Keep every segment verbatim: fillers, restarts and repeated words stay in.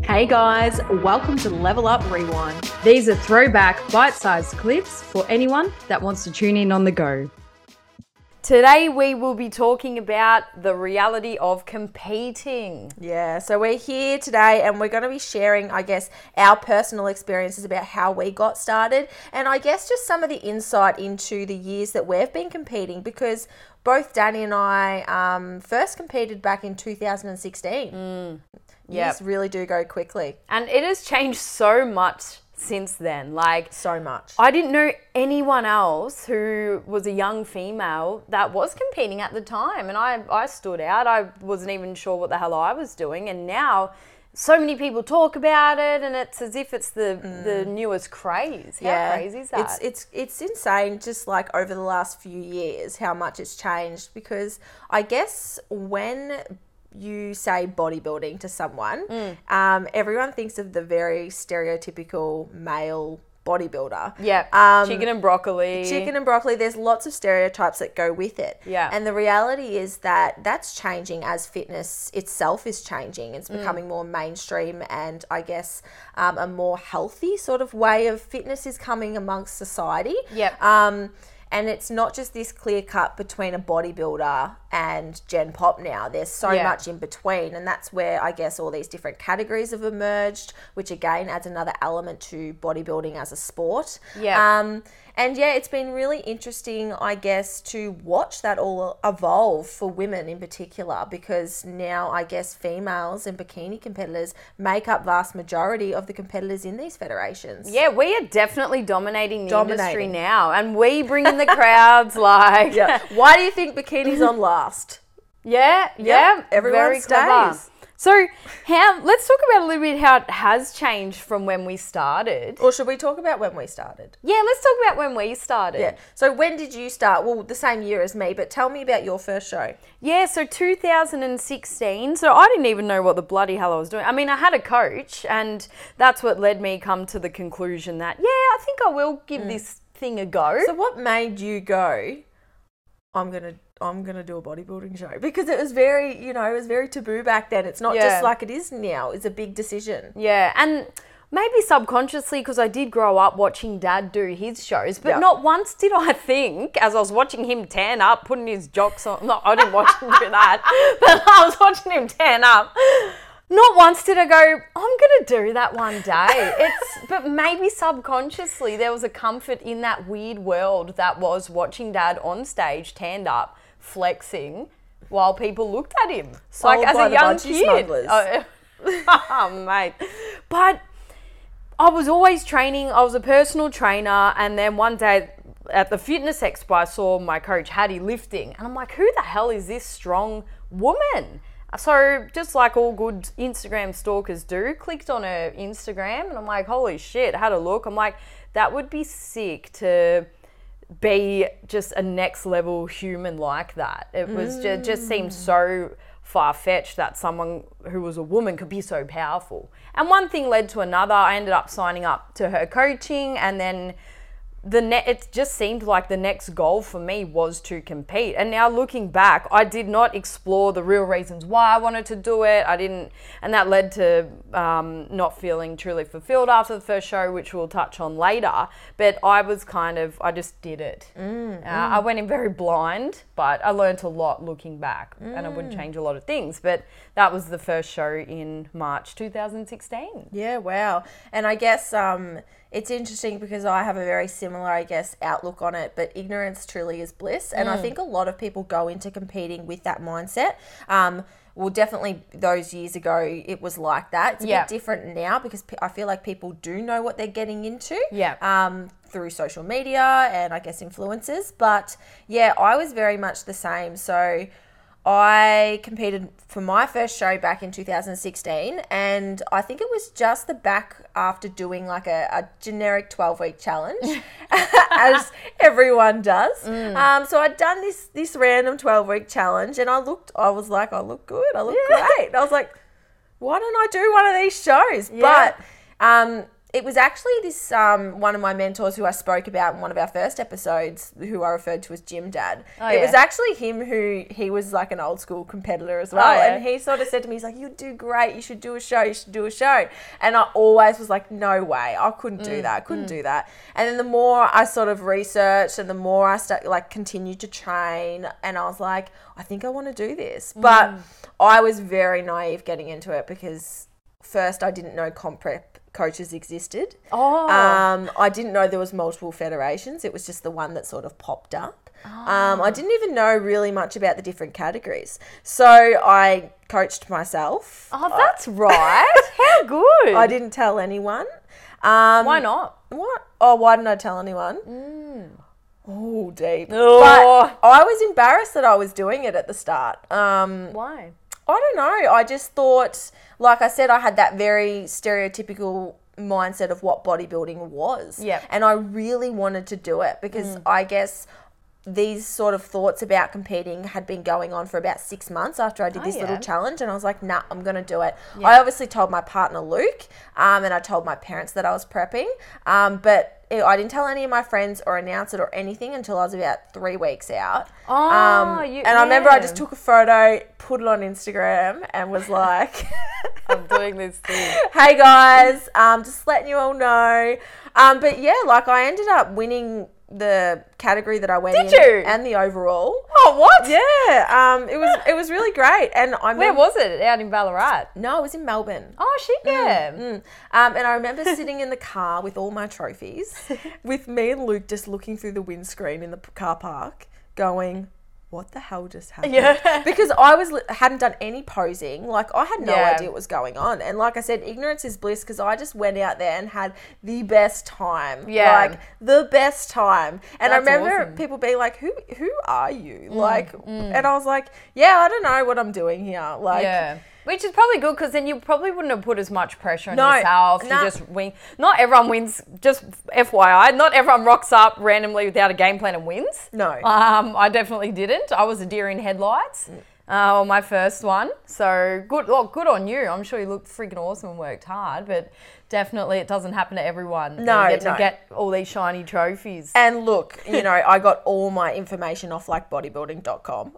Hey guys, welcome to Level Up Rewind. These are throwback bite-sized clips for anyone that wants to tune in on the go. Today we will be talking about the reality of competing. Yeah, so we're here today and we're going to be sharing, I guess, our personal experiences about how we got started and I guess just some of the insight into the years that we've been competing, because both Danny and I um, first competed back in two thousand sixteen. Mm. Years really do go quickly. And it has changed so much since then. Like, so much. I didn't know anyone else who was a young female that was competing at the time. And I, I stood out. I wasn't even sure what the hell I was doing. And now so many people talk about it and it's as if it's the, mm. the newest craze. How yeah. crazy is that? It's, it's, it's insane just like over the last few years how much it's changed, because I guess when you say bodybuilding to someone, mm. um, everyone thinks of the very stereotypical male bodybuilder. Yeah, um, chicken and broccoli. Chicken and broccoli. There's lots of stereotypes that go with it. Yeah. And the reality is that that's changing as fitness itself is changing. It's becoming mm. more mainstream, and I guess um, a more healthy sort of way of fitness is coming amongst society. Yep. Um, And it's not just this clear cut between a bodybuilder and Gen Pop now. There's so yeah. much in between. And that's where I guess all these different categories have emerged, which again adds another element to bodybuilding as a sport. Yeah. Um, and yeah, it's been really interesting, I guess, to watch that all evolve for women in particular, because now I guess females and bikini competitors make up vast majority of the competitors in these federations. Yeah, we are definitely dominating the Dominating. industry now, and we bring in the crowds like... Yeah. Why do you think bikini's on last? Yeah, yeah. Yep, everyone very stays. Clever. So how, let's talk about a little bit how it has changed from when we started. Or should we talk about when we started? Yeah, let's talk about when we started. Yeah. So when did you start? Well, the same year as me, but tell me about your first show. Yeah, so two thousand sixteen. So I didn't even know what the bloody hell I was doing. I mean, I had a coach, and that's what led me come to the conclusion that, yeah, I think I will give mm. this thing a go. So what made you go, I'm going to I'm going to do a bodybuilding show? Because it was very, you know, it was very taboo back then. It's not yeah. just like it is now. It's a big decision. Yeah, and maybe subconsciously, because I did grow up watching Dad do his shows, but yep. not once did I think, as I was watching him tan up, putting his jocks on, no, I didn't watch him do that, but I was watching him tan up. Not once did I go, I'm going to do that one day. It's, but maybe subconsciously there was a comfort in that weird world that was watching Dad on stage, tanned up, flexing, while people looked at him. Sold like as by a the young budgie kid. smugglers. Oh, oh, mate. But I was always training. I was a personal trainer. And then one day at the fitness expo, I saw my coach Hattie lifting. And I'm like, who the hell is this strong woman? So just like all good Instagram stalkers do, clicked on her Instagram and I'm like, holy shit, had a look. I'm like, that would be sick to be just a next level human like that. It was mm. just, just seemed so far-fetched that someone who was a woman could be so powerful. And one thing led to another. I ended up signing up to her coaching, and then the ne- it just seemed like the next goal for me was to compete. And now looking back, I did not explore the real reasons why I wanted to do it. I didn't, and that led to um, not feeling truly fulfilled after the first show, which we'll touch on later. But I was kind of, I just did it. Mm, uh, mm. I went in very blind, but I learned a lot looking back, mm. and I wouldn't change a lot of things. But that was the first show in March two thousand sixteen. Yeah, wow. And I guess um, it's interesting because I have a very similar, I guess, outlook on it, but ignorance truly is bliss. And mm. I think a lot of people go into competing with that mindset. Um, well, definitely those years ago, it was like that. It's a yeah. bit different now because I feel like people do know what they're getting into yeah. um, through social media and I guess influencers. But yeah, I was very much the same. So I competed for my first show back in two thousand sixteen, and I think it was just the back after doing like a, a generic twelve-week challenge, as everyone does. Mm. Um, so I'd done this this random twelve-week challenge, and I looked, I was like, I look good, I look yeah. great. And I was like, why don't I do one of these shows? Yeah. But um, it was actually this um, one of my mentors who I spoke about in one of our first episodes, who I referred to as Gym Dad. Oh, it yeah. was actually him who, he was like an old school competitor as well. Oh, yeah. And he sort of said to me, he's like, you do great, you should do a show, you should do a show. And I always was like, no way, I couldn't do that, I couldn't do that. And then the more I sort of researched and the more I start, like continued to train, and I was like, I think I want to do this. But I was very naive getting into it because first I didn't know comp prep coaches existed. Oh. Um, I didn't know there was multiple federations. It was just the one that sort of popped up. Oh. Um, I didn't even know really much about the different categories. So I coached myself. Oh, that's right. How good. I didn't tell anyone. Um, Why not? What? Oh, why didn't I tell anyone? Mm. Oh, deep. Oh. But I was embarrassed that I was doing it at the start. Um, Why? I don't know. I just thought, like I said, I had that very stereotypical mindset of what bodybuilding was. Yep. And I really wanted to do it because I guess these sort of thoughts about competing had been going on for about six months after I did Oh, this yeah. little challenge, and I was like, nah, I'm going to do it. I obviously told my partner Luke, um, and I told my parents that I was prepping, um, but it, I didn't tell any of my friends or announce it or anything until I was about three weeks out. Oh, um, you, and I remember I yeah. just took a photo, put it on Instagram, and was like, I'm doing this thing. hey guys, um, just letting you all know. Um, but yeah, like I ended up winning the category that I went Did in you? and the overall. Oh, what? Yeah, um, it was it was really great. And I Where remem- was it? Out in Ballarat? No, it was in Melbourne. Oh, shit, yeah. Mm. Um, and I remember sitting in the car with all my trophies, with me and Luke just looking through the windscreen in the p- car park, going, what the hell just happened? Yeah. Because I was hadn't done any posing. Like, I had no Yeah. idea what was going on. And like I said, ignorance is bliss, because I just went out there and had the best time. Yeah. Like, the best time. And I That's remember awesome. people being like, who who are you? Like, and I was like, yeah, I don't know what I'm doing here. Like, Yeah. Which is probably good, because then you probably wouldn't have put as much pressure on No, yourself. nah. You just win. Not everyone wins, just F Y I, not everyone rocks up randomly without a game plan and wins. No. Um, I definitely didn't. I was a deer in headlights uh, on my first one. So good, well, good on you. I'm sure you looked freaking awesome and worked hard, but definitely it doesn't happen to everyone. No, You get to no. get all these shiny trophies. And look, you know, I got all my information off like bodybuilding dot com.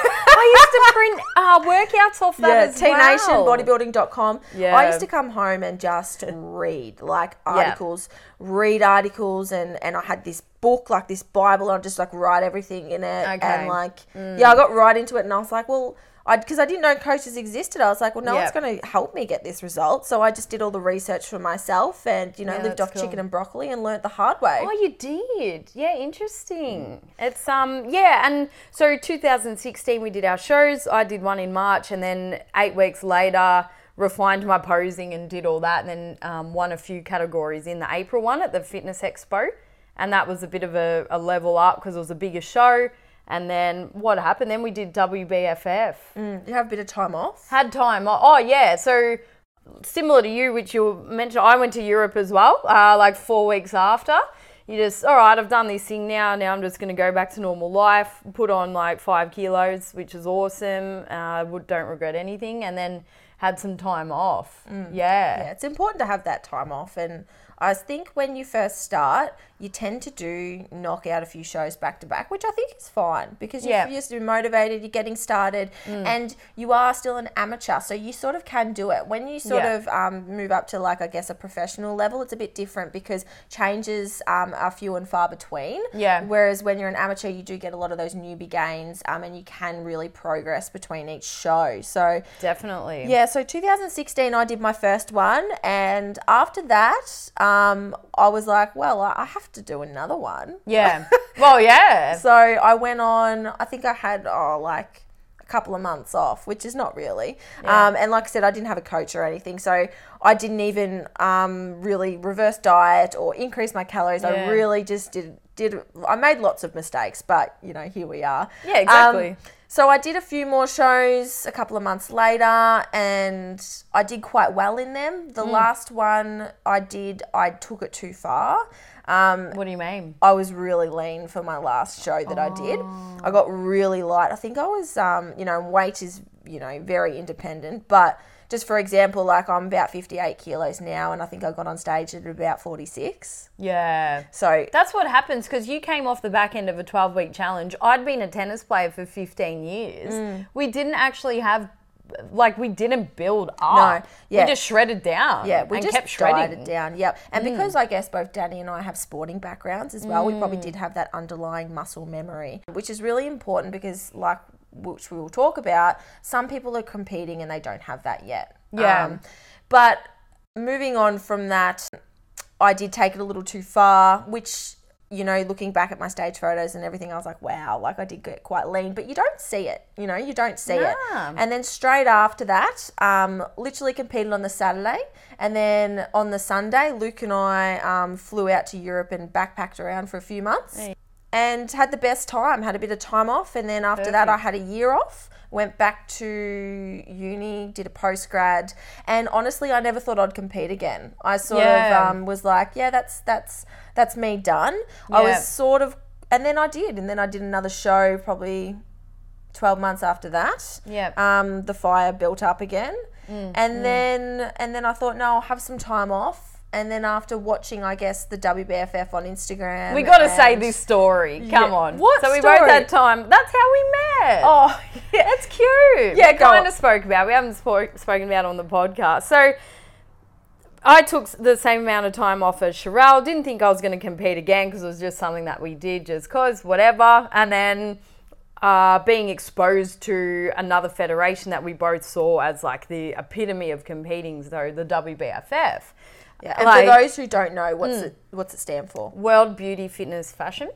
I used to print uh, workouts off that Yeah, as T Nation well. bodybuilding dot com. Yeah. I used to come home and just read like articles, read articles, and, and I had this book, like this Bible, and I'd just like write everything in it. Okay. And like, yeah, I got right into it, and I was like, well, I because I didn't know coaches existed. I was like, well, no Yep. one's going to help me get this result. So I just did all the research for myself, and you know, Yeah, lived that's off cool. chicken and broccoli, and learnt the hard way. Oh, you did? Yeah, interesting. It's um yeah, and so two thousand sixteen we did our shows. I did one in March, and then eight weeks later refined my posing and did all that, and then um, won a few categories in the April one at the Fitness Expo, and that was a bit of a, a level up because it was a bigger show. And then what happened? Then we did W B F F. Mm, you have a bit of time off. Had time. Oh, oh, yeah. So similar to you, which you mentioned, I went to Europe as well, uh, like four weeks after. You just, all right, I've done this thing now. Now I'm just going to go back to normal life, put on like five kilos, which is awesome. I uh, would don't regret anything. And then had some time off. Mm. Yeah. Yeah, it's important to have that time off. And I think when you first start, you tend to do knock out a few shows back to back, which I think is fine because you're Yeah. just motivated, you're getting started, and you are still an amateur, so you sort of can do it. When you sort Yeah. of um, move up to like, I guess, a professional level, it's a bit different because changes um, are few and far between. Yeah. Whereas when you're an amateur, you do get a lot of those newbie gains, um, and you can really progress between each show. So Definitely. yeah, so two thousand sixteen, I did my first one, and after that, um, I was like, well, I I have to do another one. Yeah. Well, yeah. So I went on, I think I had, oh, like a couple of months off, which is not really. Yeah. Um, and like I said, I didn't have a coach or anything, so I didn't even um, really reverse diet or increase my calories. I Yeah. really just did, did, I made lots of mistakes, but, you know, here we are. Yeah, exactly. Um, So I did a few more shows a couple of months later, and I did quite well in them. The last one I did, I took it too far. Um, What do you mean? I was really lean for my last show that I did. I got really light. I think I was, um, you know, weight is, you know, very independent, but just for example, like I'm about fifty-eight kilos now, and I think I got on stage at about forty-six. Yeah. So That's what happens because you came off the back end of a twelve-week challenge. I'd been a tennis player for fifteen years. Mm. We didn't actually have, like, we didn't build up. No, yeah. We just shredded down. yeah, we and just kept shredding. dieted down. Yep. And because I guess both Danny and I have sporting backgrounds as well, we probably did have that underlying muscle memory, which is really important because, like, which we will talk about, some people are competing and they don't have that yet. Yeah. Um, but moving on from that, I did take it a little too far, which, you know, looking back at my stage photos and everything, I was like, wow, like I did get quite lean, but you don't see it, you know, you don't see it. Nah. And then straight after that, um, literally competed on the Saturday. And then on the Sunday, Luke and I um, flew out to Europe and backpacked around for a few months. Hey. And had the best time, had a bit of time off. And then after that, I Perfect. had a year off, went back to uni, did a postgrad. And honestly, I never thought I'd compete again. I sort Yeah. of um, was like, yeah, that's that's that's me done. I Yeah. was sort of, and then I did. And then I did another show probably twelve months after that. Yep. Um, the fire built up again. Mm, and then and then I thought, no, I'll have some time off. And then after watching, I guess, the W B F F on Instagram. We got to say and- this story. Come Yeah. on. What So we story? both had time. That's how we met. Oh, yeah. It's cute. Yeah, we go kind on. of spoke about it. We haven't spoke, spoken about it on the podcast. So I took the same amount of time off as Sherelle. Didn't think I was going to compete again because it was just something that we did just because, whatever. And then uh, being exposed to another federation that we both saw as like the epitome of competing, so the W B F F. Yeah. And Like- for those who don't know, what's it what's it stand for? World Beauty Fitness Fashion.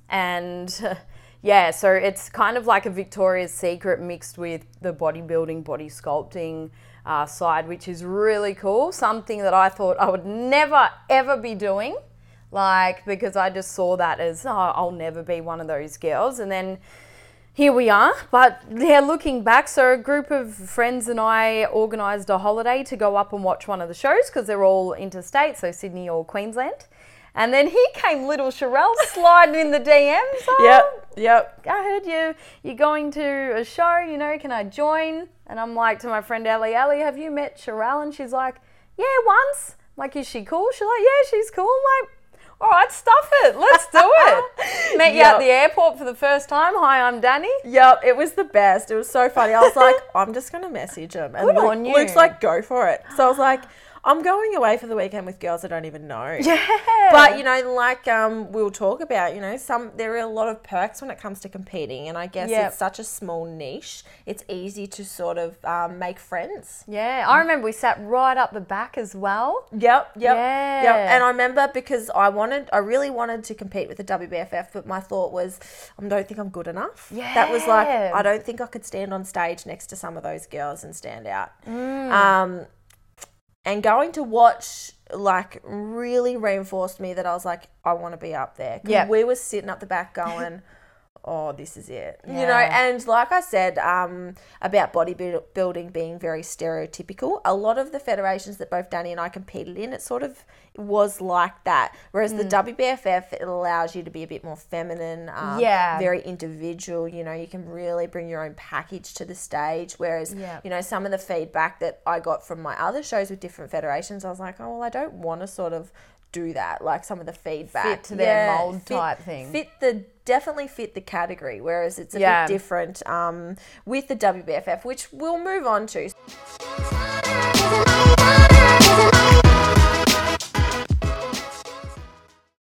And yeah, so it's kind of like a Victoria's Secret mixed with the bodybuilding, body sculpting uh, side, which is really cool. Something that I thought I would never, ever be doing. Like, because I just saw that as, oh, I'll never be one of those girls. And then here we are. But yeah, looking back, so a group of friends and I organised a holiday to go up and watch one of the shows because they're all interstate, so Sydney or Queensland. And then here came little Sherelle sliding in the D Ms. Oh, Yep. Yep. I heard you, you're going to a show, you know, can I join? And I'm like to my friend Ellie, Ellie, have you met Sherelle? And she's like, yeah, once. I'm like, is she cool? She's like, yeah, she's cool. I'm like, all right, stuff it. Let's do it. Met you Yep. at the airport for the first time. Hi, I'm Danny. Yep, it was the best. It was so funny. I was like, I'm just going to message him. And Good Luke, on you. Luke's like, go for it. So I was like, I'm going away for the weekend with girls I don't even know. Yeah. But, you know, like um, we'll talk about, you know, some there are a lot of perks when it comes to competing. And I guess Yep. it's such a small niche. It's easy to sort of um, make friends. Yeah, I remember we sat right up the back as well. Yep, yep, Yeah. yep. And I remember because I wanted, I really wanted to compete with the W B F F, but my thought was, I don't think I'm good enough. That was like, Yeah. I don't think I could stand on stage next to some of those girls and stand out. Mm. Um, and going to watch like really reinforced me that I was like, I want to be up there. 'Cause Yep. we were sitting up the back going, oh, this is it. You know, Yeah. and like I said, um, about bodybuilding being very stereotypical, a lot of the federations that both Danny and I competed in, it sort of was like that. Whereas the W B F F, it allows you to be a bit more feminine, um, Yeah. very individual. You know, you can really bring your own package to the stage. Whereas, Yeah. you know, some of the feedback that I got from my other shows with different federations, I was like, oh, well, I don't want to sort of do that, like some of the feedback Fit to their mold type thing. fit the definitely fit the category, whereas it's a Yeah. bit different um, with the W B F F, which we'll move on to.